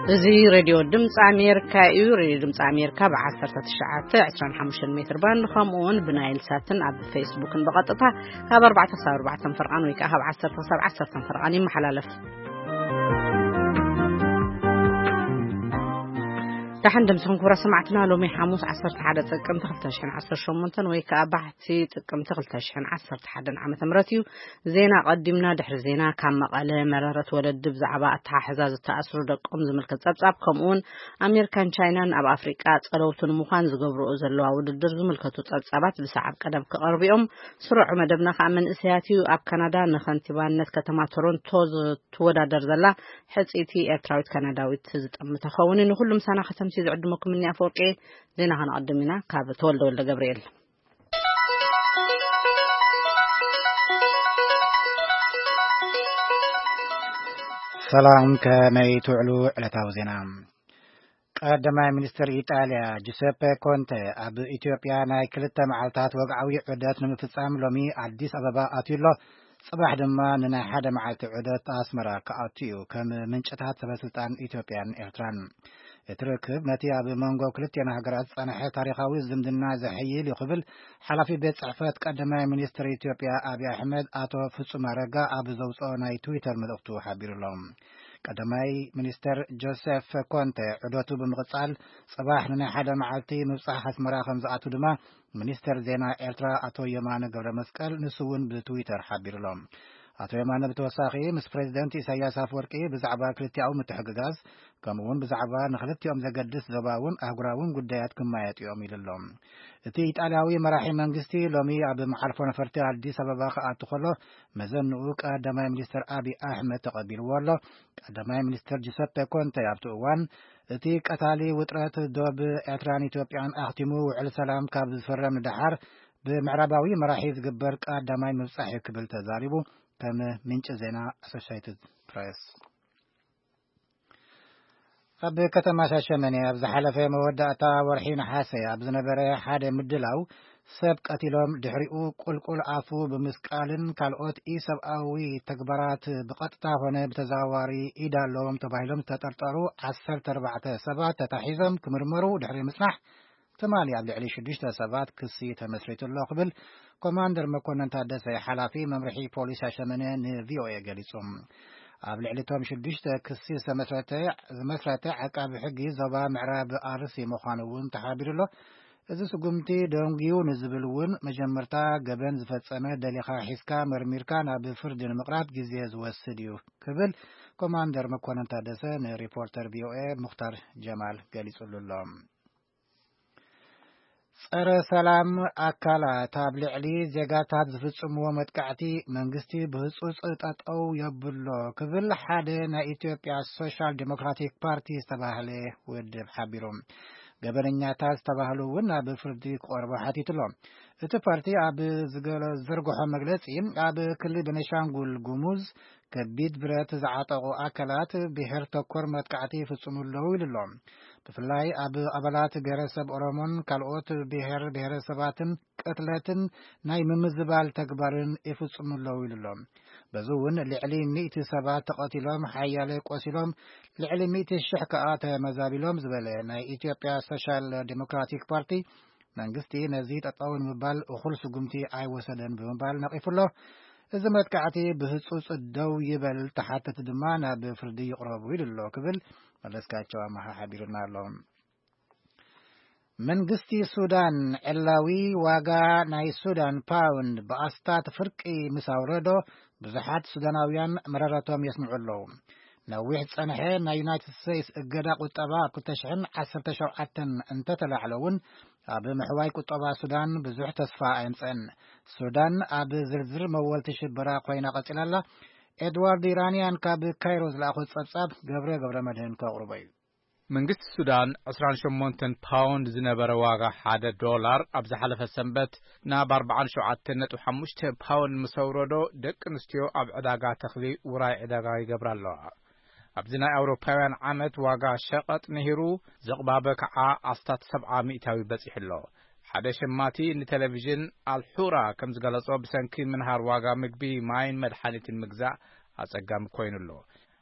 زي راديو دمس أمريكا راديو دمس أمريكا ب10 متر باند خمون بنايل ساتن على الفيسبوك بقطتها هذا 4 فرقان ويك هذا 10 فرقان محلالف تحندم سنكورا سمعتنا لو مي حموس 11 تقم تخلتشن 10 شمونتن ويكا بحثي تقم تخلتشن 11 عام تمرتيو زينا قدمنا دحر زينا كان مقاله مررت ولد بزعبا تحزاز التأثر دقم زملكت صبصاب كمون امريكان تشاينان اب افريقا صلوتن مخان زغبرو زلوا وددر زملكتو صبصابات بسعب قدم كقربيهم سرع مدبنا خامن اسياتيو اب كندا نخنتبانت كتما تورنتو تودادر زلا حصيتي اتراوت كنداويت زطم تخونن كلهم سنه ختم سيد عدمكم مني أفوقي زينا هنقدمنا كابت ولد جبريل سلام كناي تعلو على توزينا قدما مينستر إيطاليا جوزيبي كونتي أب إثيوبيا ناي كلتا معلتات وقعوي عدات نمفصام لومي أديس أبابا أتيلو صباح دما ننا حدا معلت عدات أسمرا كأتيو كم منشطات سبسلطان إثيوبيان إرتران اتركب نتي أبي مانغو كلتينا هجرات أنا تاريخاوي زمدنا زحيل يقبل حلفي بيت صحفات قدما مينستر إثيوبيا أبي أحمد أتو فصوم رجع أبي زوجة ناي تويتر مدفتو حبير اللهم قدماي مينستر جوزيف كونتي عدوتو بمقصال صباح لنا حدا معلتي مصحح اسمرا خمزاتو دما مينستر زينا إرترا أتو يمان قبل مسكال نسون بتويتر حبير اللهم أتو يمان بتوساقي مس بريزيدنت إساياس أفورقي بزعبا كلتياو متحققاز كمون بزعبا نخلتيوم زقدس زباون أهقراون قدايات كمايات يومي للهم اتي إيطالياوي مراحي منغستي لومي أبي محرفو نفرتي عدي سببا خاطو خلو مزنوك قدماي مينستر أبي أحمد تقبيل والله قدماي مينستر جوزيبي كونتي أبتوان اتي قتالي وطرات دوب إتران إثيوبيان أختمو وعلى سلام كاب زفرم دحر بمعرباوي مراحي زقبر قدماي مصحي كبل تزاريبو كم منش زينا أسوشيتد بريس أب كتما شاشمني أبز حلفة مودعتا ورحين حاسي أبز نبري حاد مدلاو سب قتلهم دحريقو قل عفو بمسكالن كالوت إيساب أوي تكبرات بقطتا هنا بتزاواري إيدالهم تبايلهم تترطرو 14 سبات تتحيزم كمرمرو دحري مسنح تمالي عبد العلي شديشتا سبات كسي تمسريت الله قبل كوماندر مكونن تادسي حلافي ممرحي بوليس شاشمني VOA قليسهم عبد العلي توم شديشتا كسي مسرته عقاب حقي زبا معراب أرسي مخانوون تحابير له إذا سقمتي دونجيو نزبلون مجمرتا جبن زفتسمة دليخا حسكا مرميركا ناب فرد المقرات جزيز والسديو قبل كوماندر مكونن تادسي ريبورتر VOA مختار جمال قليس الله صار سلام أكلا تابلع لي زيجاتات زفتسم ومتكعتي منجستي بهصوص أو يبلو كذل حدا نا إثيوبيا السوشيال ديمقراطيك بارتي استباهله ودب حبيرهم قبلنيا تاز استباهلو ونا بفردي قربا حتيتلهم إت بارتي أب زرقوها مجلسين أب كل بنشانقول جموز كبيد برات زعطاقو أكلات بهر تكور متكعتي فتصمو اللوي للهم بفلاي أبلات بهرسب أورمون كالوت بهرسباتن قتلاتن ناي ممزبال تكبرن إفتصمو اللوي للهم بزون لعلي 100 سبات تقاتلهم حيالي قوسلهم لعلي 100 الشحكات مزابلهم زبالة ناي إثيوبيا سوشيال ديمقراطيك بارتي منغستي نزيد أطاون مبال أخلص قمتي أي وسدن بمبال نقف الله إذا ما تكعتي بهصوص الدو يبل تحت دمانا بفردي يقربوا لله قبل ملسكاتشوا مها حبيرنا لهم منغستي السودان علاوي واقع ناي السودان باوند بأستات فرقي مساوردو بزحات سوداناويان مرارتهم يسمعوا لهم نويح صنحي نا يونايتد ستيتس اقدا قطبا كتشحن 17 انت تلعلون اب محواي قطبا سودان بزح تسفا انصن سودان اب زرزر مولت شبرا قوينا قتلالا ادوارد ايرانيان كاب كايروز لاخذ صبصاب غبره مدهن كقربي منجست السودان 28 باوند زنبر واقع $1 أبز حلف السنبت ناب 4.5 باوند مسوردو دق نستيو أب عداقا تخذي وراي عداقا يقبر الله أبزنا أوروبيان عامت واقع شقط نهرو زقبابك أستات 700 بسيح الله حدا شماتي إن تلفزيون الحورة كم زغلصو بسنكي منهار واقع مقبي ماين مدحانة المقزع أسقام كوين الله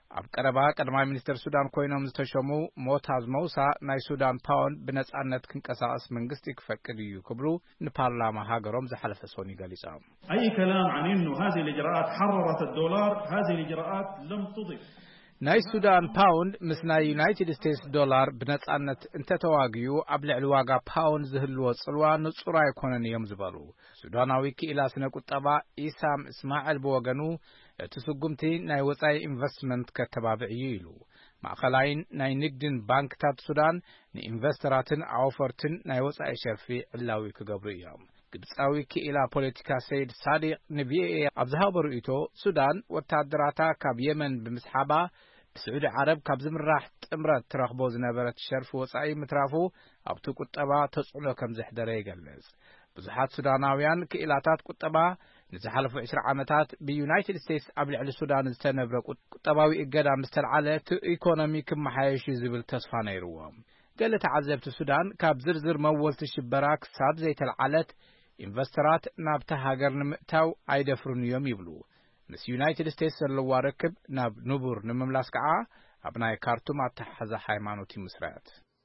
ኣብ ቀረባ ቀዳማይ ሚኒስትር ሱዳን ኮይኖም ዝተሸሙ ሞታዝ መውሳ ናይ ሱዳን ፓውንድ ብነጻነት ክንቀሳቀስ መንግስቲ ክፈቅድ እዩ ክብሉ ንፓርላማ ሃገሮም ዝሓለፈ ሰኒ ገሊጾም أي كلام عن إنه هذه الإجراءات حررت الدولار هذه الإجراءات لم تضف ናይ ሱዳን ፓውንድ ምስ ናይ ዩናይትድ ስቴትስ ዶላር ብነጻነት እንተተዋግዩ ኣብ ልዕሊ ዋጋ ፓውንድ ዝህልዎ ጽልዋ ንጹር ኣይኮነን እዮም ዝበሉ ሱዳናዊ ክኢላ ስነ ቁጠባ ኢሳም እስማኤል ብወገኑ እቲ ስጉምቲ ናይ ወጻኢ ኢንቨስትመንት ከተባብዕ እዩ ኢሉ ማእኸላይን ናይ ንግድን ባንክታት ሱዳን ንኢንቨስተራትን ኣወፈርትን ናይ ወጻኢ ሸርፊ ዕላዊ ክገብሩ እዮም ግብጻዊ ክኢላ ፖለቲካ ሰይድ ሳዲቅ ንቪኤ ኣብ ዝሃቦ ርእይቶ ሱዳን ወታደራታ ካብ የመን ብምስሓባ ብስዑዲ ዓረብ ካብ ዝምራሕ ጥምረት ትረኽቦ ዝነበረት ሸርፊ ወጻኢ ምትራፉ ኣብቲ ቁጠባ ተጽዕኖ ከም ዘሕደረ ይገልጽ ብዙሓት ሱዳናውያን ክኢላታት ቁጠባ ንዝሓለፉ 20 ዓመታት ብዩናይትድ ስቴትስ ኣብ ልዕሊ ሱዳን ዝተነብረ ቁጠባዊ እገዳ ምስተልዓለ እቲ ኢኮኖሚ ክመሓየሽ ዝብል ተስፋ ነይርዎም ገለ ተዓዘብቲ ሱዳን ካብ ዝርዝር መወልቲ ሽበራ ክሳብ ዘይተልዓለት ኢንቨስተራት ናብታ ሃገር ንምእታው ኣይደፍሩን እዮም ይብሉ ምስ ዩናይትድ ስቴትስ ዘለዋ ርክብ ናብ ንቡር ንምምላስ ከዓ ኣብ ናይ ካርቱም ኣተሓሓዛ ሃይማኖት ይምስረት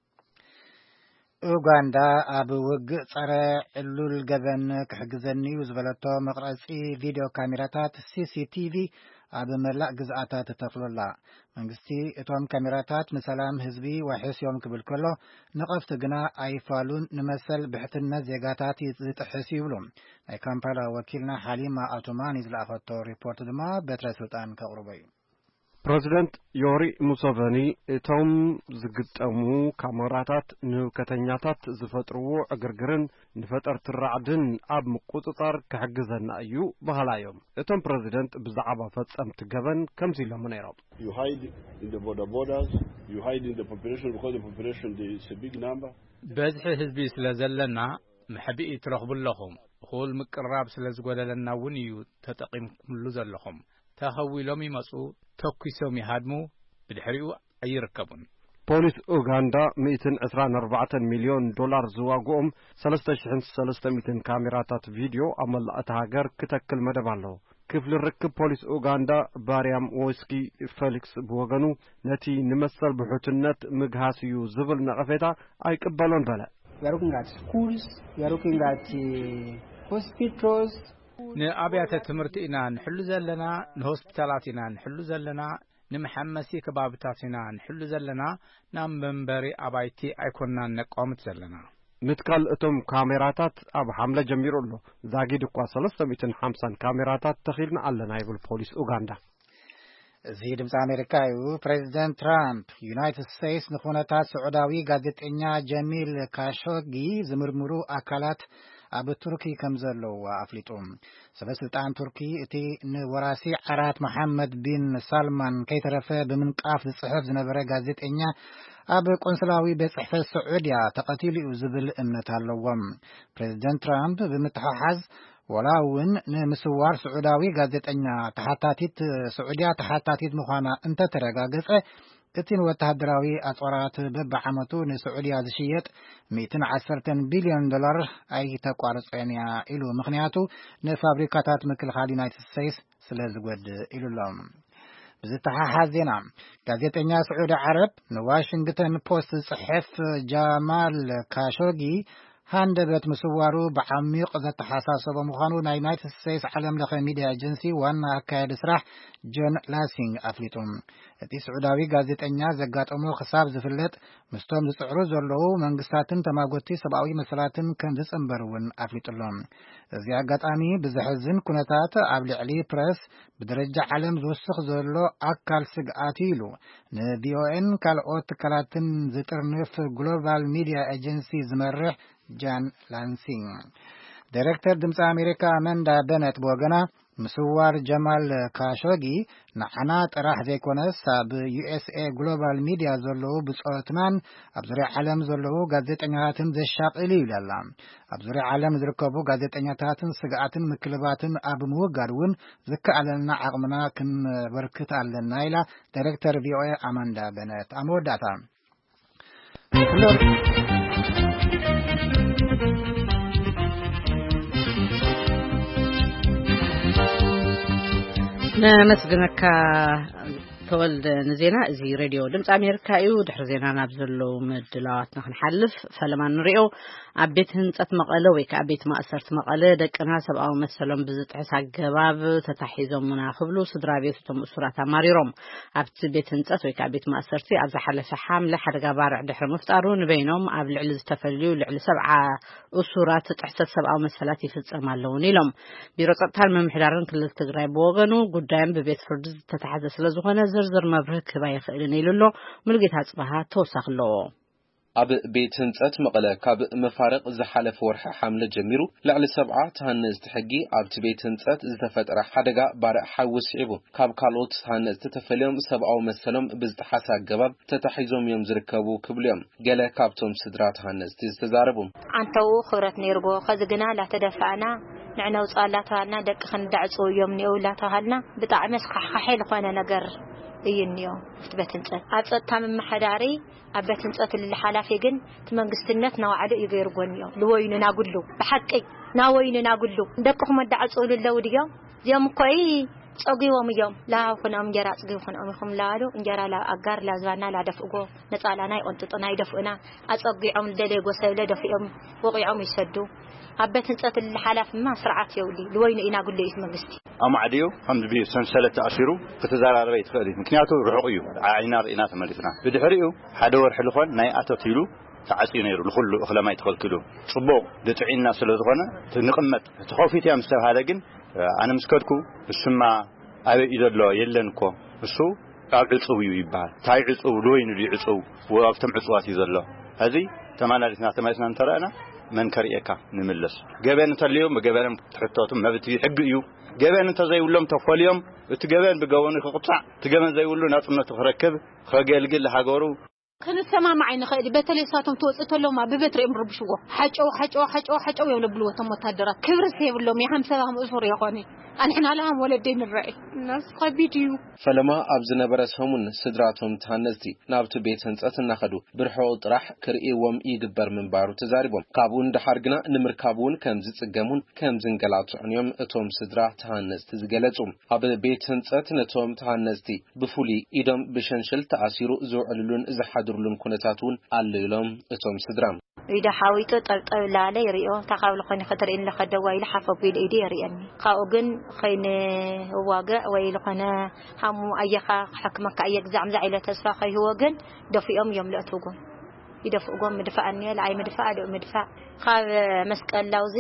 ኡጋንዳ ኣብ ውግእ ጸረ ዕሉል ገበን ክሕግዘኒ እዩ ዝበለቶ መቕረፂ ቪድዮ ካሜራታት CCTV ኣብ መላእ ግዝኣታት ተተኽሎላ መንግስቲ እቶም ካሜራታት ንሰላም ህዝቢ ዋሕስዮም ክብል ከሎ ንቐፍቲ ግና ኣይፋሉን ንመሰል ብሕትነት ዜጋታት ዝጥሕስ ይብሉ ናይ ካምፓላ ወኪልና ሓሊማ ኣውቶማን ዝለኣኸቶ ሪፖርት ድማ በትረ ስልጣን ከቕርቦ እዩ ፕሬዚደንት ዮሪ ሙሴቬኒ እቶም ዝግጠሙ ካሜራታት ንከተኛታት ዝፈጥርዎ ዕግርግርን ንፈጠርቲ ራዕድን ኣብ ምቁፅጻር ክሕግዘና እዩ ባህላዮም እቶም ፕሬዚደንት ብዛዕባ ፈጸምቲ ገበን ከምዚ ኢሎም ነይሮም You hide in the borders, you hide in the population because the population is a big number. በዝሒ ህዝቢ ስለ ዘለና ምሕቢኢ ትረኽቡለኹም ሁል ምቅራብ ስለ ዝጎደለና እውን እዩ ተጠቒምኩምሉ ዘለኹም ተኸዊሎም ይመጹ ተኩሶም ይሃድሙ ብድሕሪኡ ኣይርከቡን ፖሊስ ኡጋንዳ 124 ሚሊዮን ዶላር ዝዋግኦም 3300 ካሜራታት ቪድዮ ኣብ መላእቲ ሃገር ክተክል መደብ ኣሎ ክፍሊ ርክብ ፖሊስ ኡጋንዳ ባርያም ዎስኪ ፌሊክስ ብወገኑ ነቲ ንመሰል ብሕትነት ምግሃስ እዩ ዝብል ነቐፌታ ኣይቅበሎን በለ We are looking at schools, we are looking at hospitals. ንኣብያተ ትምህርቲ ኢና ንሕሉ ዘለና ንሆስፒታላት ኢና ንሕሉ ዘለና ንመሐመሲ ከባብታት ኢና ንሕሉ ዘለና ናብ መንበሪ ኣባይቲ ኣይኮንናን ነቃወምት ዘለና ምትካል እቶም ካሜራታት ኣብ ሓምለ ጀሚሩ ኣሎ ዛጊድ እኳ 350 ካሜራታት ተኺልና ኣለና ይብል ፖሊስ ኡጋንዳ እዚ ድምፂ ኣሜሪካ እዩ ፕሬዚደንት ትራምፕ ዩናይትድ ስቴትስ ንኹነታት ስዑዳዊ ጋዜጠኛ ጀሚል ካሾጊ ዝምርምሩ ኣካላት ኣብ ቱርኪ ከም ዘለዉ ኣፍሊጡ ሰበስልጣን ቱርኪ እቲ ንወራሲ ዓራት መሐመድ ቢን ሳልማን ከይተረፈ ብምንቃፍ ዝጽሕፍ ዝነበረ ጋዜጠኛ ኣብ ቆንስላዊ ቤት ጽሕፈት ስዑድያ ተቐቲሉ እዩ ዝብል እምነት ኣለዎም ፕሬዚደንት ትራምፕ ብምትሓሓዝ ወላውን ንምስዋር ስዑዳዊ ጋዜጠኛ ተሓታቲት ስዑድያ ተሓታቲት ምዃና እንተተረጋገጸ እቲ ወተሃደራዊ ኣጽዋራት በብዓመቱ ንስዑድያ ዝሽየጥ 110 ቢልዮን ዶላር ኣይተቋርጸን እያ ኢሉ ምኽንያቱ ንፋብሪካታት ምክልኻል ዩናይትድ ስቴትስ ስለ ዝጐድእ ኢሉሎም ብዝተሓሓዝ ዜና ጋዜጠኛ ስዑዲ ዓረብ ንዋሽንግተን ፖስት ዝጽሕፍ ጃማል ካሾጊ ሃንደበት ምስዋሩ ብዓሚቕ ዘተሓሳሰበ ምዃኑ ናይ ዩናይትድ ስቴትስ ዓለም ለኸ ሚድያ ኤጀንሲ ዋና ኣካያዲ ስራሕ ጆን ላሲንግ ኣፍሊጡ እቲ ስዑዳዊ ጋዜጠኛ ዘጋጠሙ ክሳብ ዝፍለጥ ምስቶም ዝጽዕሩ ዘለዉ መንግስታትን ተማጎቲ ሰብኣዊ መሰላትን ከም ዝጽንበር እውን ኣፍሊጡሎም እዚ ኣጋጣሚ ብዝሕዝን ኩነታት ኣብ ልዕሊ ፕረስ ብደረጃ ዓለም ዝውስኽ ዘሎ ኣካል ስግኣት ኢሉ ንቪኦኤን ካልኦት ትካላትን ዝጥርንፍ ግሎባል ሚድያ ኤጀንሲ ዝመርሕ ጃን ላንሲንግ ዳይሬክተር ድምፂ ኣሜሪካ ኣመንዳ በነት ብወገና ምስዋር ጀማል ካሾጊ ንዓና ጥራሕ ዘይኮነስ ኣብ ዩኤስኤ ግሎባል ሚድያ ዘለዉ ብፆትናን ኣብ ዙርያ ዓለም ዘለዉ ጋዜጠኛታትን ዘሻቕል ይብላላ ኣብ ዙርያ ዓለም ዝርከቡ ጋዜጠኛታትን ስግኣትን ምክልባትን ኣብ ምውጋድ እውን ዝከኣለና ዓቕምና ክንበርክት ኣለና ኢላ ዳይሬክተር ቪኦኤ ኣመንዳ በነት ኣመወዳእታ نمسجنك ተወልደ ንዜና እዚ ሬድዮ ድምጽ ኣሜሪካ እዩ ድሕሪ ዜና ናብ ዘለው ምድላዋትና ክንሓልፍ ፈለማን ንሪኦ ኣብ ቤት ህንጸት መቐለ ወይ ከዓ ቤት ማእሰርቲ መቐለ ደቅና ሰብኣዊ መሰሎም ብዝጥሕስ ኣገባብ ተታሒዞምና ክብሉ ስድራ ቤቶም እሱራት ኣማሪሮም ኣብቲ ቤት ህንጸት ወይ ከዓ ቤት ማእሰርቲ ኣብ ዝሓለፈ ሓምለ ሓደጋ ባርዕ ድሕሪ ምፍጣሩ ንበይኖም ኣብ ልዕሊ ዝተፈልዩ ልዕሊ 70 እሱራት ጥሕሰት ሰብኣዊ መሰላት ይፍጸም ኣለውን ኢሎም ቢሮ ጸጥታን ምምሕዳርን ክልል ትግራይ ብወገኑ ጉዳይም ብቤት ፍርዲ ዝተታሓዘ ስለዝኾነ ዝርዝር መብርህ ክባ ይኽእልን ኢሉሎ ሙልጌታ ጽባሃ ተወሳኽለዎ ኣብ ቤት ህንጸት መቐለ ካብ መፋረቕ ዝሓለፈ ወርሒ ሓምለ ጀሚሩ ልዕሊ 70 ተሃነጽቲ ሕጊ ኣብቲ ቤት ህንጸት ዝተፈጠረ ሓደጋ ባርዕ ሓዊ ስዒቡ ካብ ካልኦት ተሃነጽቲ ተፈልዮም ሰብኣዊ መሰሎም ብዝተሓሰ ኣገባብ ተታሒዞም እዮም ዝርከቡ ክብሉ እዮም ገለ ካብቶም ስድራ ተሃነጽቲ ዝተዛረቡ አንተው ክብረት ነይርጎ ከዝግና ላተደፋዕና ንዕና ውጻላታና ደቂ ክንዳዕጹ እዮም ንውላታሃልና ብጣዕሚ ስኻሕኻሕ ዝኾነ ነገር እይንዮ ፍትበት ህንጸት ኣብ ጸጥታ መምሕዳሪ ኣብ ቤት ህንጸት ልሓላፊ ግን ትመንግስትነት ናዋዕሉ ይገይርጎንዮ ልወይኑ ናጉሉ ብሓቂ ናወይኑ ናጉሉ ደቅኹም ወዳዕጹሉ ለው ድዮም እዚኦም ኮይ ጸጊዎም እዮም ላኹኖም እንጀራ ጸጊኹኖም ይኹም ላሉ እንጀራ ላ ኣጋር ላዝባና ላደፍእጎ ነጻላና ይቆንጥጥና ይደፍኡና አጸጊዖም ደለጎ ሰብለ ደፍኦም ወቂዖም ይሰዱ ኣብ ቤት ህንጸት ልሓላፊማ ስርዓት የውሊ ልወይኑ ኢናጉሉ እዩ መንግስቲ ኣማዕዲዮ ከምዚ ብሰንሰለት ተኣሲሩ ክትዛራረበ ይትኽእል ምክንያቱ ርሑቕ እዩ ዓይና ርኢና ተመሊስና ብድሕሪኡ ሓደ ወርሒ ልኾን ናይ ኣተትሉ ተዓጽዩ ነይሩ ለኹሉ እኽለማይ ተኸልክሉ ጽቡቕ ድጥዒና ስለዝኾነ ንቕመጥ ተኸፊት ያ ምስተባሃለ ግን ኣነ ምስከድኩ እስማ ኣበይ ዘሎ የለንኮ እሱ ኣብ ዕጹው እዩ ይበሃል ታይ ዕጹው ልወይኑ ዕጹው ወኣብቶም ዕጹዋት እዩ ዘሎ እዚ ተመላሊስና እንተረአና መንከርየካ ንምለስ ገበን እንተልዮም ገበንም ትሕቶቱም መብት ሕግ እዩ ገበን እንተዘይብሎም ተፈልዮም እቲ ገበን ብገበኑ ክቕጣዕ እቲ ገበን ዘይብሉ ናጽነቱ ክረክብ ከገልግል ሃገሩ ከንሰማማዕ ንኽእል በተለይሳቶም ተወጽተሎም ብበትሪኦም ረብሽዎ ሓጨው የብልዎቶም ወታደራት ክብርስ የብሎም የ50 እሱር ይኾነ አንሕና ለሃም ወለደይ ንረኢ ናስ ኸቢድዩ ፈለማ ኣብ ዝነበረ ሰሙን ስድራቶም ተሃነጽቲ ናብቲ ቤት ህንጸት እናኸዱ ብርሑቕ ጥራሕ ክርእይዎም ይግበር ምንባሩ ተዛሪቦም ካብኡ እንዳሓርግና ንምርካቡን ከም ዝጽገሙን ከም ዝንገላትዑን እዮም እቶም ስድራ ተሃነጽቲ ዝገለጹ ኣብ ቤት ህንጸት ነቶም ተሃነጽቲ ብፍሉይ ኢዶም ብሸንሸል ተኣሲሩ ዝውዕሉሉን ዝሓድሩሉን ኩነታቱን ኣሎ ኢሎም እቶም ስድራ ኢዳ ሓዊጡ ጠብጠብ ላለ ይሪኦ ታኻብል ኾይኒ ኸተርእን ለኸደዋ ኢለ ሓፈቢል ኢዲ ይሪአኒ ካብኡ ግን ኸይነ ዋገዕ ወይ ለኾነ ሃሙ ኣየኻ ሕክመካ ኣየግዛዕ ምዛ ኢለ ተስፋ ኸይህዎ ግን ደፊኦም እዮም ለእትውጎም ይደፍኡጎም ምድፋእኒ ለኣይ ምድፋእ ደው ምድፋእ ካብ መስቀላውዚ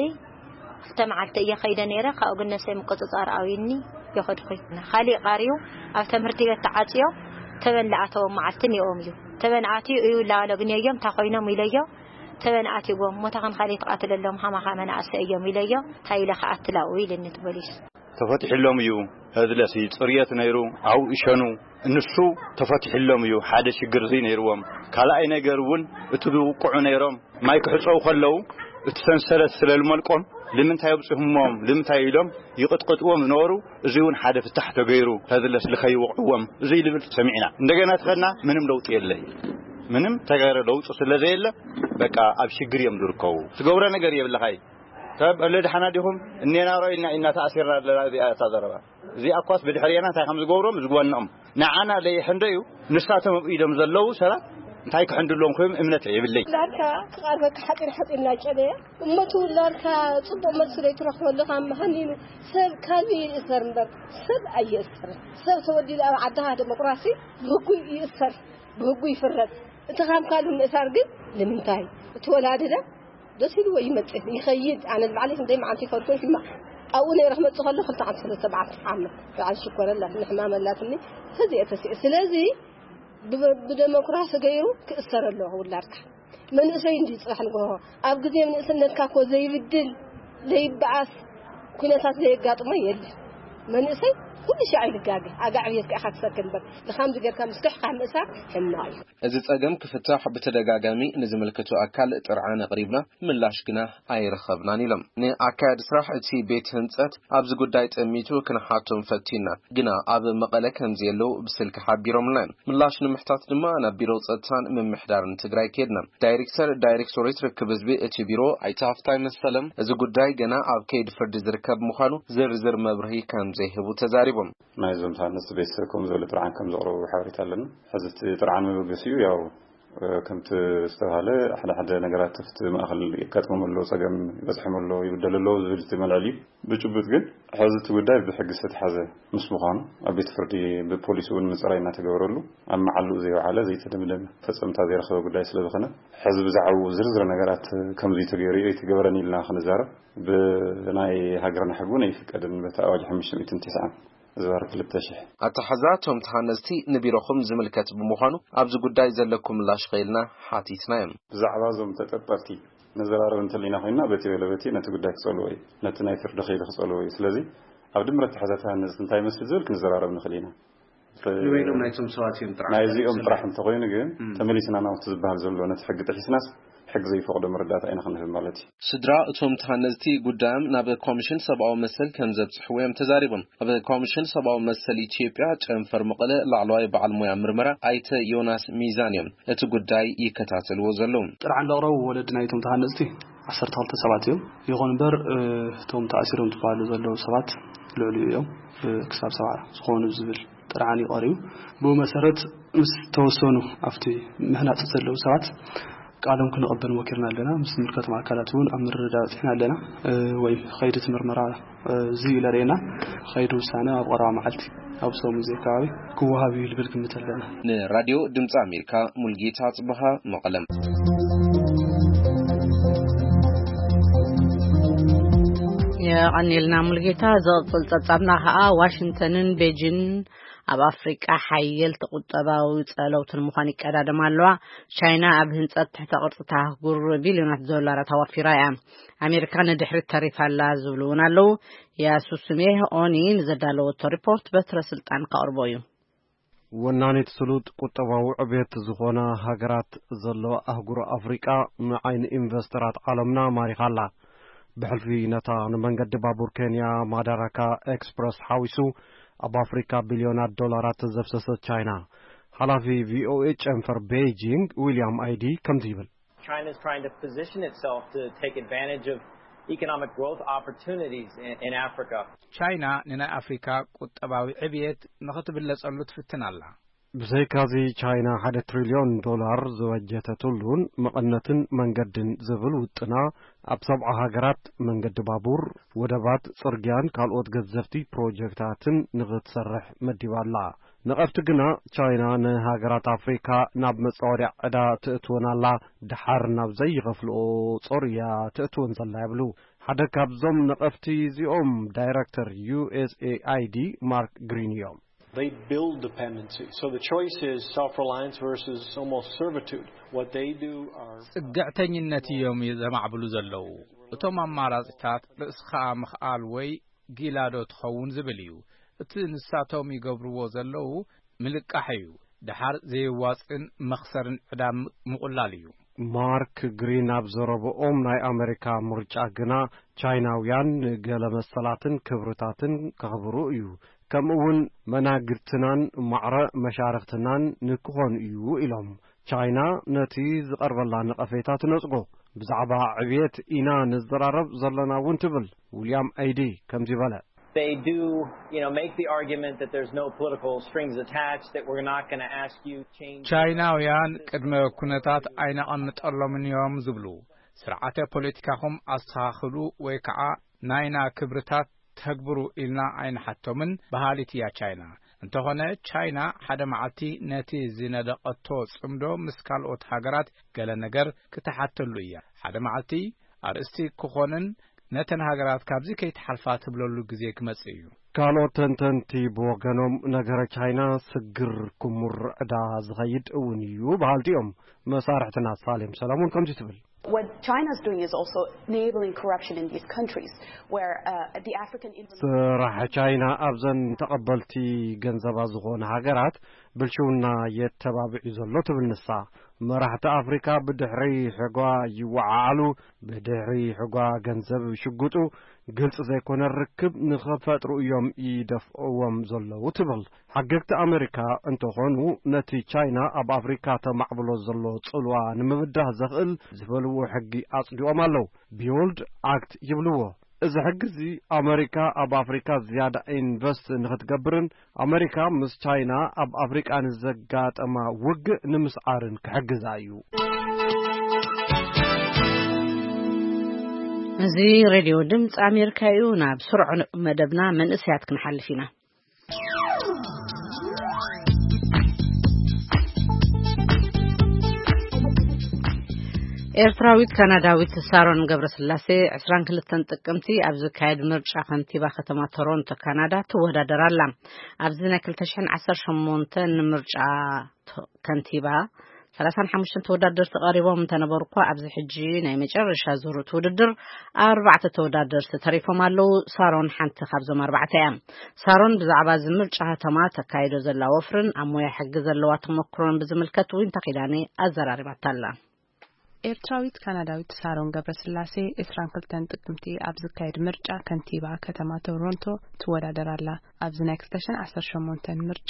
ፍተመዓልተ እየ ኸይደ ነይረ ካብኡ ግን ነሰይ ምቆፅጻር ኣዊኒ ይኸድኹይ ኻሊእ ቃሪዩ ኣብ ትምህርቲ ቤት ተዓጽዮ ተበንላኣተዎም መዓልትን ይኦም እዩ ተበንኣትዩ እዩ ላለግንዮም ታኾይኖም ኢለዮ ተበንኣትይጎም ሞታኸን ኻሊእ ተቃትለሎም ሓማኻ መናእሰ እዮም ኢለዮ ታይለ ኸኣትላኡ ኢልኒ ትበሊስ ተፈቲሕሎም እዩ ህዝለሲ ጽርየት ነይሩ ኣው ይሸኑ እንሱ ተፈቲሕሎም እዩ ሓደ ሽግር እዚ ነይርዎም ካልኣይ ነገርውን እቲ ዝውቁዑ ነይሮም ማይ ክሕፀው ከለው እቲ ሰንሰለት ስለልመልቆም ንምንታይ ኣብጽሕሞም ንምንታይ ኢሎም ይቅጥቅጥዎም ኖሩ እዚውን ሓደ ፍታሕ ተገይሩ ህዝለስ ልኸይውቅዕዎም እዚ ልብል ሰሚዕና እንደገና ተኸና ምንም ለውጥ የለይ ምንም ተገረ ለውጥ ስለዘየለ በቃ ኣብ ሽግር እዮም ዝርከቡ ዝገብረ ነገር የብለኻይ طب اللي حنا ديهم اننا راينا ان تاثيرنا لهذه تضربه زي اكواس بدحرينا تاي خمس غورم زغونهم نعنا لي حنديو نساتهم ايدم زلو سلا انتي كحندلهم كم امنته يبلي لاك قربك حقنا جده امتو لاك صبو مسري تروحوا لها مهنينو سب كالي يسرندر سب اي يسر سب تودي عدها ديمقراطي بهقو يسر بهقو يفرد انت خام قالوا الاسار جد لمنتاي تولادده دسيل ويمت يخيد عن البعلي دايما عم تفرقوا في ما اول رحمه تخلو خلت عن سنه 7 عام على شكر الله نحمام اللاتني هذه اساس لذي بديمقراطيه غيرو كسر له ولا ارتاح من اسي اندي صح نغو اب غزي من اسنت كاكو زي بدل زي بعث كنتات زي غاطمه يله من اسي كل شيء يلقاقه اقعيت كاخذ سكن بك لخمس غير كم مسكح خام اسا حماي እዚ ጸገም ክፍታሕ ብተደጋጋሚ ንዝምልከቱ ኣካል ጥርዓነ ቀሪብና ምላሽ ግና ኣይረኸብናን ኢሎም ንኣካያድ ስራሕ እቲ ቤት ህንጸት ኣብዚ ጉዳይ ጠሚቱ ክንሓቶም ፈቲና ግና ኣብ መቐለ ከምዚ የለው ብስልኪ ሓቢሮምና ምላሽ ንምሕታት ድማ ናብ ቢሮ ጸጥታን ምምሕዳርን ትግራይ ከድና ዳይሬክቶሬት ርክብ ህዝቢ እቲ ቢሮ ኣይተሃፍታይ መሰለም እዚ ጉዳይ ገና ኣብ ከይድ ፍርዲ ዝርከብ ምዃኑ ዝርዝር መብርሂ ከም زيهبو تزاربهم نايزم تانس بيسكم زول طرعان كم زغرو حواريت لنا حزت طرعان مبسيو ياو كنت استهاله احد نغرات تفت ماخل يكتمم له صقم يبصحم له يبدل له زلت ملعلي بجبت ግን حزت ጉዳይ بحق استحازه مسمخان ابيت فردي ببوليس ونصراينا تغورلو امعلو زيو على زي تدمدم فصمتا زي رخصه ጉዳይ ስለዘخنه حزب زعو زرزر نغرات كم زي تغيري يتغبرني لنا خنزاره بناي هاجرنا حقونه يفقدن بتاواج 590 زوار كلبتشح اتحزاتهم تحنستي نبيرخم زملكت بمخانو ابز ጉዳይ ዘለኩም ላሽ ኸይልና ሓቲትናዮም زعبازم تتبرتي نزرار انت لينا خوينا بتي ولا بتي نت ጉዳይ ክጸልوي نت ናይ ፍርድ ኸይድ ክጸልوي ስለዚ ኣብ ድምረት ተሓዛታ ነዝ እንታይ መስል ዝብል ክንዘራረብ ንኽሊና ንበይኖም ናይቶም ሰዋትዮም ጥራሕ ናይዚኦም ጥራሕ እንተኾይኑ ግን ተመሊስና ናውቲ ዝበሃል ዘሎ ነቲ ሕጊ ጥሒስናስ حق زي فقد مردات أين خلنا في مالتي. سدرا توم تهنزتي قدام نبى كوميشن سبعة ومثل كان زب حويم تزاربهم. نبى كوميشن سبعة ومثل إثيوبيا كان فرمقلة لعلوي بعلموا مرمرة أيت يوناس ميزانيم. أتقداي يكتاتل وزلون. طبعا لغرو ولدنا توم تهنزتي عصرت هالت سبعتيوم. يغون بر توم تأثيرهم تفعلوا زلوا سبعة لوليوم كسب سبعة سخون الزبل. ترعني قريب بمسارات مستوسونو أفتي مهنا تزلوا سبعة. قالهم كنا قبل وكرنا لنا مثل مركز معكلاتون أمر إحنا لنا وين خيرة مرمرة زي لرينا خير سنة أبغى معلتي أو صوم زي كاوي كوها بيل بالكم مثل لنا. راديو دمت أمريكا ملقيت بها مقلم. يا عني لنا ملقيتها زلت تصبناها واشنطن بيجين اب افريقيا حيل تقطباو صلوت المخانيق قداد مالوا چاينا اب هنصت تحت قرطتا غور بليونات دولار توفيرايا امريكا ندحر التاريخ الله زبلونالو يا سوسميه اونين زدالو ريبورت بتر سلطان قربويو ونانيت سلوت قطباو عبيت زخونا هاغرات زلو اهغور افريقيا معين انفسترات عالمنا ماريخالا بحلفي نتا نمنقد بابور كينيا ماداراكا اكسبرس حاويسو اب افريقيا بليونات دولارات زفسس تشاينا حلافي VOH for Beijing William ID كمزيبل China is trying to position itself to take advantage of economic growth opportunities in Africa. China ننا أفريقيا قطباوي عبيت نخطب اللصقلو تفتنالا بزيكازي تشاينا 1 تريليون دولار زوجتتلون مقنتن منقدن زبل وطنا اب 7 هاغرات منقد بابور ودبات صرغيان كالوت غزفتي بروجكتاتن نغتسرح مديبالا نقفت غنا تشاينا نهاغرات افريكا ناب مصوريا ادا تتونالا دحار ناب زي غفلو صوريا تتون زلا يبلو حدا كابزوم نقفتي زيوم دايركتور USAID مارك غرينيوم They build dependency. So the choice is self-reliance versus almost servitude. What they do are... قعتنينتي يومي زمع بلو زلو. وتوم مارازتات لإسخاء مخال وي جيلادو تخون زبليو. اتنساتهم يقبروا زلو ملك أحيو. دحار زي واسن مخسرن عدام مقلاليو. مارك غرين ابزربو ناي امريكا مرجع غنا چايناويان ገለ መሰላትን ክብርታትን ከኽብሩ እዩ ከምኡውን መናግርትናን ማዕረ መሻርክትናን ንክኾን እዩ ኢሎም ቻይና ነቲ ዝቀርበላ ንቀፌታት ነጽጎ ብዛዕባ ዕብየት ኢና ንዝራረብ ዘለና ውን ትብል ዊልያም አይዲ ከምዚ በለ They do, make the argument that there's no political strings attached, that we're not going to ask you change. Chinaውያን ቅድመ ኩነታት አይና ኣንጠሎምን እዮም ዝብሉ ስርዓተ ፖለቲካኹም ኣስተኻኽሉ ወይ ከዓ ናይና ክብርታት ተግብሩ ኢልና አይን ሓቶምን ባህሊት ያ ቻይና እንተኾነ ቻይና ሓደ መዓልቲ ነቲ ዝነደቐቶ ጽምዶ ምስ ካልኦት ሃገራት ገለ ነገር ክትሓተሉ እያ ሓደ መዓልቲ ኣርእስቲ ክኾንን ነተን ሃገራት ካብዚ ከይተሓልፋ ትብለሉ ግዜ ክመጽእ እዩ ካልኦት ተንተንቲ ብወገኖም ነገረ ቻይና ስግር ኩሙር ዕዳ ዝኸይድ እውን እዩ ባህልቲኦም መሳርሕትና ሳሌም ሰላሙን ከምዚ ትብል What China is doing is also enabling corruption in these countries where the African راح China أبزن تقبلتي جنزبا زغون هاجرات بالشونا يتبابع زلوت بالنساء مرحت أفريقيا بدحري حقوا يوعالو بدحري حقوا جنزب شقوتو قلت زي كون الركب نخفت رؤيهم يدفعوهم زلو تبل حققت أمريكا انتو خونو نتي China أب أفريقيا تمعبلو زلو تقلوا نمبده زغل زفلو حقي أصدو أمالو بيولد أكت يبلوه إذا حجزي أمريكا أب أفريقيا زيادة إنفست نختجبرن أمريكا مس تشاينا أب أفريقيا نزجات أما وج نمس عارن كحجز أيو. زي راديو دمت أمريكا يونا بسرعة مدبنا من إسيات كنحل فينا. ኤርትራዊት ካናዳዊት ሳሮን ገብረስላሴ 22 ጥቅምቲ ኣብ ዝካየድ ምርጫ ከንቲባ ከተማ ቶሮንቶ ካናዳ ትወዳደራላ። ኣብዚ ናይ 2018 ምርጫ ከንቲባ 35 ተወዳደርቲ ቀሪቦም ተነበሩ እኳ ኣብዚ ሕጂ ናይ መጨረሻ ዙር ውድድር 4 ተወዳደርቲ ተሪፎም ኣለው። ሳሮን ሓንቲ ካብዞም 4 እያ። ሳሮን ብዛዕባ ምርጫ ከተማ ተካይዶ ዘላ ወፍርን ኣብ ሞያ ሕጊ ዘለዋ ተመክሮን ብዝምልከት ዊን ተኺዳኔ ኣዘራሪባታላ። ኤርትራዊት ካናዳዊት ሳሮን ገብረስላሴ 22 ጥቅምቲ ኣብ ዝካየድ ምርጫ ከንቲባ ከተማ ቶሮንቶ ትወዳደራላ። ኣብዚ ናይ 2018 ምርጫ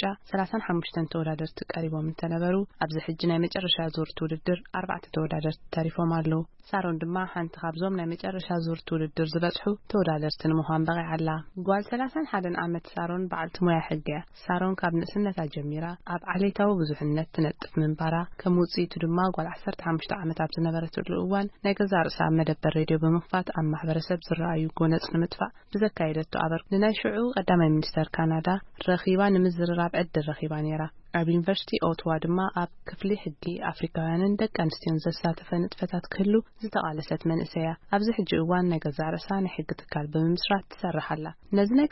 35 ተወዳደርቲ ቀሪቦም ተነበሩ። ኣብዚ ሕጂ ናይ መጨረሻ ዙር ውድድር 4 ተወዳደርቲ ተሪፎም ኣለው። ሳሮን ድማ ሓንቲ ካብዞም ናይ መጨረሻ ዙር ውድድር ዝበጽሑ ተወዳደርቲ ንምዃን በቂዓላ። ጓል 31 ዓመት ሳሮን በዓልቲ ሞያ ሕጊ እያ። ሳሮን ካብ ንእስነታ ጀሚራ ኣብ ዓሌታዊ ብዙሕነት ትነጥፍ ምንባራ ከም ውጽኢቱ ድማ ጓል 15 ዓመት ኣብ ነበረትሉ እዋን ናይ ገዛ ርእሳ መደበር ሬድዮ ብምኽፋት ኣብ ማሕበረሰብ ዝረኣዩ ጎነጽ ንምጥፋእ ብዘካየደቶ ኣበር ንናይ ሽዑ ቀዳማይ ሚኒስተር ካናዳ ረኺባ ንምዝርራብ ዕድል ረኺባ ነይራ። ኣብ ዩኒቨርሲቲ ኦትዋ ድማ ኣብ ክፍሊ ሕጊ ኣፍሪካውያንን ደቂ ኣንስትዮን ዘሳተፈ ንጥፈታት ክህሉ ዝተቃለሰት መንእሰያ። ኣብዚ ሕጂ እዋን ናይ ገዛ ርእሳ ናይ ሕጊ ትካል ብምስራት ትሰርሓላ። ነዚ ናይ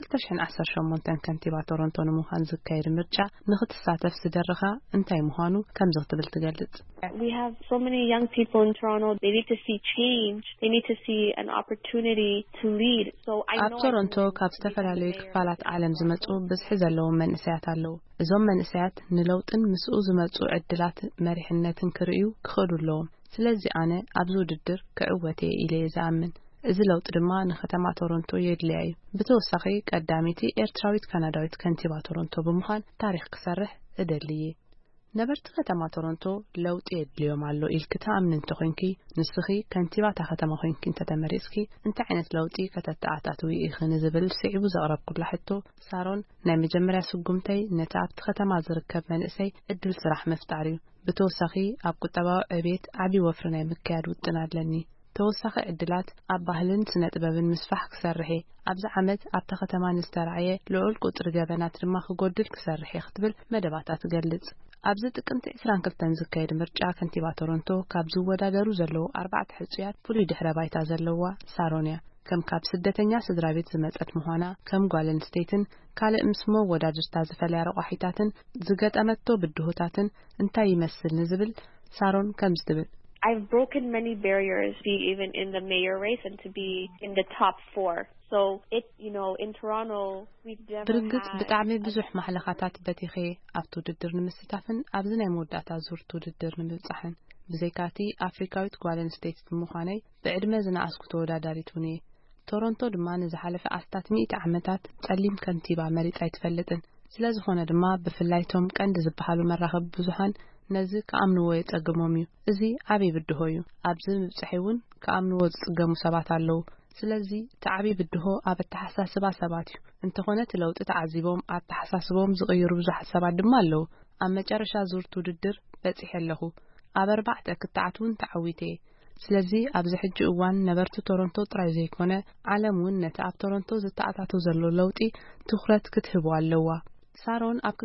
2018 ከንቲባ ቶሮንቶ ንምዃን ዝካየድ ምርጫ ንኽትሳተፍ ዝደረኻ እንታይ ምዃኑ ከምዚ ክትብል ትገልጽ። We have so many young people in Toronto. They need to see change. They need to see an opportunity to lead. So I know ቶሮንቶ ካብ ዝተፈላለዩ ክፋላት ዓለም ዝመጹ ብዝሒ ዘለዎም መንእሰያት ኣለው። እዞም መንእሰያት ንለውጥን ምስኡ ዝመጹ ዕድላት መሪሕነትን ክርእዩ ክኸዱለዎም። ስለዚ ኣነ ኣብዚ ውድድር ክዕወቴ ኢለ ዝኣምን። እዚ ለውጥ ድማ ንከተማ ቶሮንቶ የድልያ እዩ። ብተወሳኺ ቀዳሚቲ ኤርትራዊት ካናዳዊት ከንቲባ ቶሮንቶ ብምዃን ታሪኽ ክሰርሕ እደልየ። ነበርቲ ከተማ ቶሮንቶ ለውጥ የድልዮም ኣሎ ኢልክ ተኣምን እንተኾንኪ ንስኺ ከንቲባ ታ ከተማ ኮይንኪ እንተተመሪጽኪ እንታይ ዓይነት ለውጢ ከተተኣታትዊ ኢኽን ዝብል ስዒቡ ዘቕረብኩላ ሕቶ ሳሮን ናይ መጀመርያ ስጉምተይ ነቲ ኣብቲ ከተማ ዝርከብ መንእሰይ ዕድል ስራሕ ምፍጣር እዩ። ብተወሳኺ ኣብ ቁጠባዊ ዕብየት ዓብዪ ወፍሪ ናይ ምክያድ ውጥን ኣለኒ። ተወሳኺ ዕድላት ኣብ ባህልን ስነ ጥበብን ምስፋሕ ክሰርሕ ኣብዚ ዓመት ኣብታ ከተማ ንዝተረኣየ ልዑል ቁጥሪ ገበናት ድማ ክጎድል ክሰርሕ ክትብል መደባታት ትገልጽ። ኣብዚ ጥቅምቲ 22 ዝካየድ ምርጫ ከንቲባ ቶሮንቶ ካብ ዝወዳደሩ ዘለዉ 4 ሕጹያት ፍሉይ ድሕረ ባይታ ዘለዋ ሳሮን እያ። ከም ካብ ስደተኛ ስድራ ቤት ዝመጸት ምዃና ከም ጓል ኣንስተይትን ካልእ ምስ መወዳድርታ ዝፈለያ ረቋሒታትን ዝገጠመቶ ብድሆታትን እንታይ ይመስል ንዝብል ሳሮን ከም ዝትብል I've broken many barriers to be even in the mayor race and to be in the top 4. So it, in Toronto we've never ብርግጽ ብጣዕሚ ብዙሕ ማሕለኻታት በቲኸ ኣብቲ ውድድር ንምስታፍን ኣብዚ ናይ መወዳእታ ዙር ውድድር ንምብጻሕን ብዘይካቲ ኣፍሪካዊት ጓል ኣንስተይቲ ብምዃነይ ብዕድመ ዝነኣስኩ ተወዳዳሪት እውን እየ። ቶሮንቶ ድማ ንዝሓለፈ ኣስታት 100 ዓመታት ጸሊም ከንቲባ መሪጻ ኣይትፈልጥን። ስለዝኾነ ድማ ብፍላይቶም ቀንዲ ዝበሃሉ መራኸቢ ብዙሓን ነዚ ከኣምንዎ የጸግሞም እዩ። እዚ ዓብዪ ብድሆ እዩ። ኣብዚ ምብጽሒ እውን ከኣምንዎ ዝጽገሙ ሰባት ኣለዉ። ስለዚ ተዓቢ ብድሆ ኣብ ኣተሓሳስባ ሰባት እዩ። እንተኾነ እቲ ለውጢ ተዓዚቦም ኣተሓሳስቦም ዝቕይሩ ብዙሓት ሰባት ድማ ኣለዉ። ኣብ መጨረሻ ዙር ውድድር በጺሐ ኣለኹ። ኣብ 4 ክትዓት እውን ተዓዊተ እየ። ስለዚ ኣብዚ ሕጂ እዋን ነበርቲ ቶሮንቶ ጥራይ ዘይኮነ ዓለም እውን ነቲ ኣብ ቶሮንቶ ዝተኣታቶ ዘሎ ለውጢ ትኹረት ክትህቦ ኣለዋ። ሳሮን ኣብ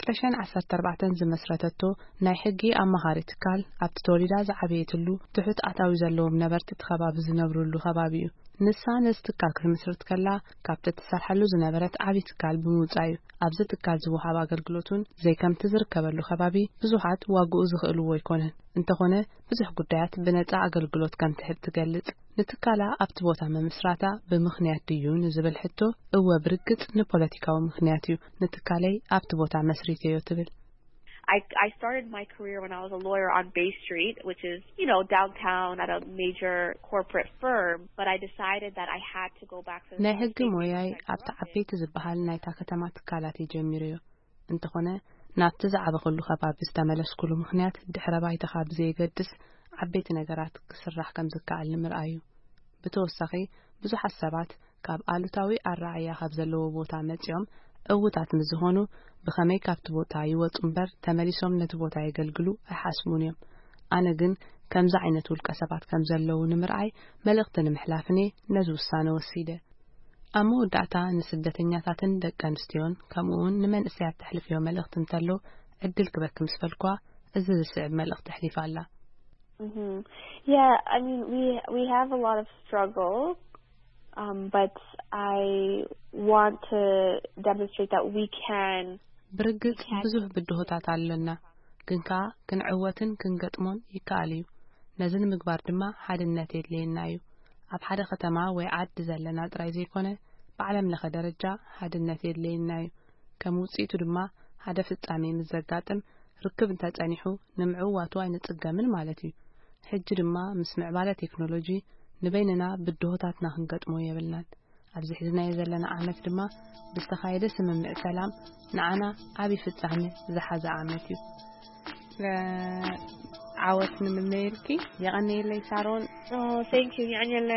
2014 ዝመስረተቶ ናይ ሕጊ ኣማኻሪ ትካል ኣብቲ ተወሊዳ ዝዓበየትሉ ትሑት ኣታዊ ዘለዎም ነበርቲ ተኸባቢ ዝነብሩሉ ከባቢ እዩ። ንሳ ነዚ ትካል ክትምስርት ከላ ካብቲ ትሰርሐሉ ዝነበረት ዓብዪ ትካል ብምውፃእ እዩ። ኣብዚ ትካል ዝወሃብ ኣገልግሎቱን ዘይከምቲ ዝርከበሉ ከባቢ ብዙሓት ዋግኡ ዝኽእልዎ ኣይኮነን። እንተኾነ ብዙሕ ጉዳያት ብነጻ ኣገልግሎት ከም ትህብ ትገልጽ። ንትካላ ኣብቲ ቦታ ምምስራታ ብምኽንያት ድዩ ንዝብል ሕቶ እወ ብርግጽ ንፖለቲካዊ ምኽንያት እዩ ንትካለይ ኣብቲ ቦታ መስሪተዮ ትብል። I started my career when I was a lawyer on Bay Street, which is, downtown at a major corporate firm, but I decided that I had to go back to the ናይ ሕጊ ሞያይ ኣብቲ ዓበይቲ ዝበሃል ናይታ ከተማ ትካላት ይጀሚርዮ። እንተኾነ ናብቲ ዝዓበኸሉ ከባቢ ዝተመለስኩሉ ምኽንያት ድሕረ ባይታ ብዘይገድስ ዓበይቲ ነገራት ክስራሕ ከም ዝከኣል ንምርኣዩ። ብተወሳኺ ብዙሓት ሰባት ካብ ኣሉታዊ ኣራዕያ ካብ ዘለዎ ቦታ መጽዮም እውታት ምዝሆኑ ብኸመይ ካብቲ ቦታ ይወጡ እምበር ተመሊሶም ነቲ ቦታ የገልግሉ ኣይሓስቡን እዮም። ኣነ ግን ከምዛ ዓይነት ውልቀ ሰባት ከም ዘለዉ ንምርኣይ መልእኽቲ ንምሕላፍኔ ነዚ ውሳነ ወሲደ። ኣብ መወዳእታ ንስደተኛታትን ደቂ ኣንስትዮን ከምኡውን ንመንእሰያት ተሕልፍዮ መልእኽቲ እንተሎ ዕድል ክበክም ስፈልኳ እዚ ዝስዕብ መልእኽቲ ተሕሊፍ ኣላ። Yeah, I mean we have a lot of struggle, but I want to demonstrate that we can. ብርግጽ ብዙሕ ብድሆታት ኣለና ግን ከዓ ክንዕወትን ክንገጥሞን ይከኣል እዩ። ነዚ ንምግባር ድማ ሓድነት የድልየና እዩ። ኣብ ሓደ ከተማ ወይ ዓዲ ዘለና ጥራይ ዘይኮነ ብዓለም ለኸ ደረጃ ሓድነት የድልየና እዩ። ከም ውጽኢቱ ድማ ሓደ ፍጻሜ ምዘጋጥም ርክብ እንተጸኒሑ ንምዕዋቱ ኣይንጽገምን ማለት እዩ። ሕጂ ድማ ምስ ምዕባለ ቴክኖሎጂ ንበይንና ብድሆታትና ክንገጥሞ የብልናን። ኣብዚ ሕዝናዮ ዘለና ዓመት ድማ ብዝተኻየደ ስምምዕ ሰላም ንዓና ዓብዪ ፍጻሜ ዝሓዘ ዓመት እዩ። ዓወት ንምነይልኪ የቐኒየለይ ሳሮን። Thank you ያኛለ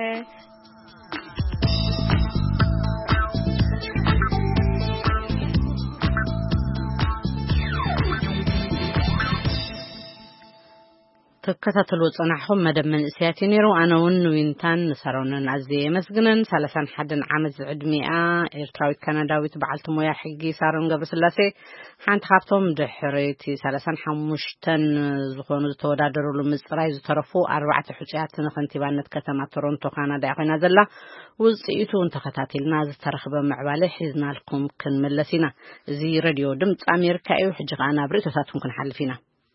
ተከታተሉ ጽናሕኩም መደብ መንእስያት ነይሩ ኣነ ውን ዊንታን ሰሮነን ኣዝየ መስግነን 31 ዓመት ዕድሜኣ ኤርትራዊት ካናዳዊት በዓልቲ ሞያ ሕጊ ሳሮን ገብረስላሴ ሓንቲ ካብቶም ድሕሪት 35 ዝኾኑ ዝተወዳደሩሉ ምጽራይ ዝተረፉ 4 ሕጹያት ንከንቲባነት ከተማ ቶሮንቶ ካናዳ ኮይና ዘላ ውጽኢቱ እንተኸታተልና ዝተረኸበ ምዕባለ ሒዝናልኩም ክንመለስ ኢና። እዚ ሬድዮ ድምጽ ኣሜሪካ እዩ። ሕጂ ኸ ናብ ርእቶታትኩም ክንሓልፍ ኢና።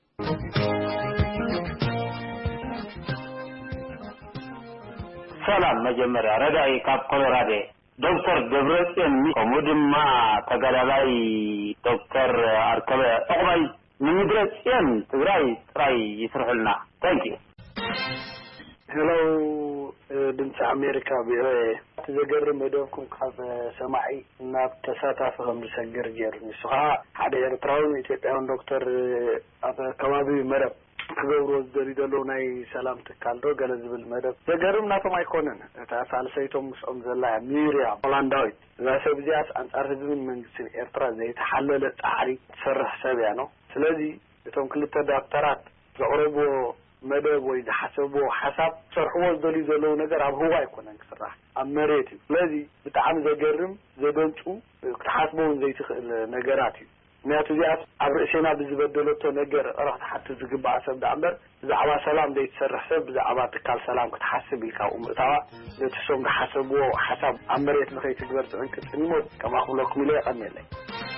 ሰላም መጀመሪያ ረዳይ ካብ ኮሎራዶ ዶክተር ገብረጽዮን ኮሙድማ ተጋዳላይ ዶክተር አርከበ አቅባይ ንምድረጽዮን ትግራይ ጥራይ ይስርሑልና ታንኪ ሄሎ ድምጽ አሜሪካ ቢሮ ተዘገርም መደብኩም ካብ ሰማዒ ናብ ተሳታፈ ከምዝሰግር ጀርኒ ሱኻ ሓደ ኤርትራዊ ኢትዮጵያዊ ዶክተር ኣብ ከባቢ መረብ ክገብሮ ዝደልዩ ናይ ሰላም ትካል ዶ ገለ ዝብል መደብ ዘገርም ናቶም ኣይኮነን እታ ሳልሰይቶም ምስኦም ዘላ ሚሪያ ሆላንዳዊት እዛ ሰብ እዚኣስ ኣንጻር ህዝብን መንግስትን ኤርትራ ዘይተሓለለ ጻዕሪ ትሰርሕ ሰብ እያ ነው። ስለዚ እቶም ክልተ ዳክተራት ዘቕረቦ መደብ ወይ ዝሓሰብዎ ሓሳብ ሰርሕዎ ዝደልዩ ዘለዉ ነገር ኣብ ህዋ ኣይኮነን ክስራሕ ኣብ መሬት እዩ። ስለዚ ብጣዕሚ ዘገርም ዘደንጹ ክትሓስበውን ዘይትኽእል ነገራት እዩ። ምክንያቱ እዚኣት ኣብ ርእሴና ብዝበደለቶ ነገር ረኽቲ ሓቲ ዝግባእ ሰብ ዳእምበር ብዛዕባ ሰላም ዘይትሰርሕ ሰብ ብዛዕባ ትካል ሰላም ክትሓስብ ኢልካ ምእታዋ ነትሶም ዝሓሰብዎ ሓሳብ ኣብ መሬት ንኸይትግበር ዝዕንቅፅ ይሞት ከማኽብለኩም ኢለ ይቐኒየለይ።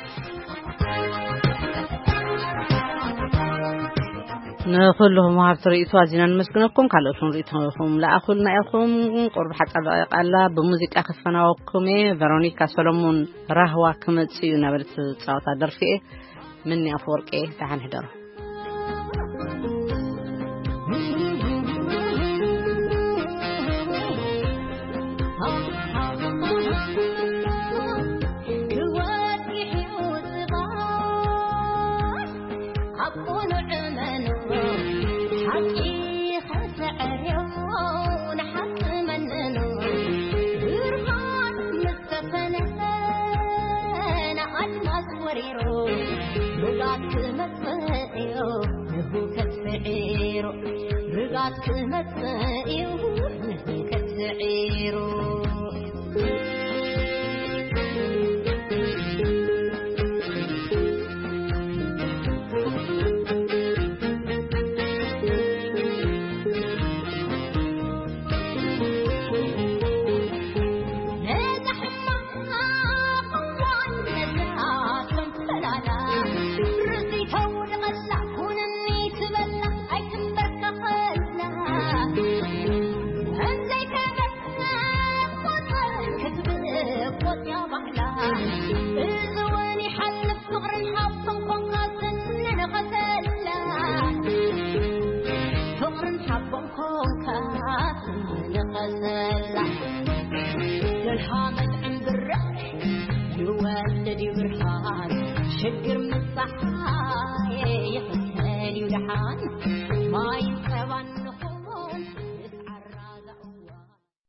نخلهم هابتريتو أزينان مسكنكم كالوتون ريتهم لأخلنا يخم قرب حتى قالا بموسيقى خفنا وكمي فيرونيكا سولومون رهوا كمتسي نبرت صوت درفئ مني أفوركي تعال هدره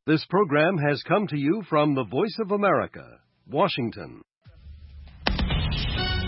This program has come to you from the Voice of America, Washington.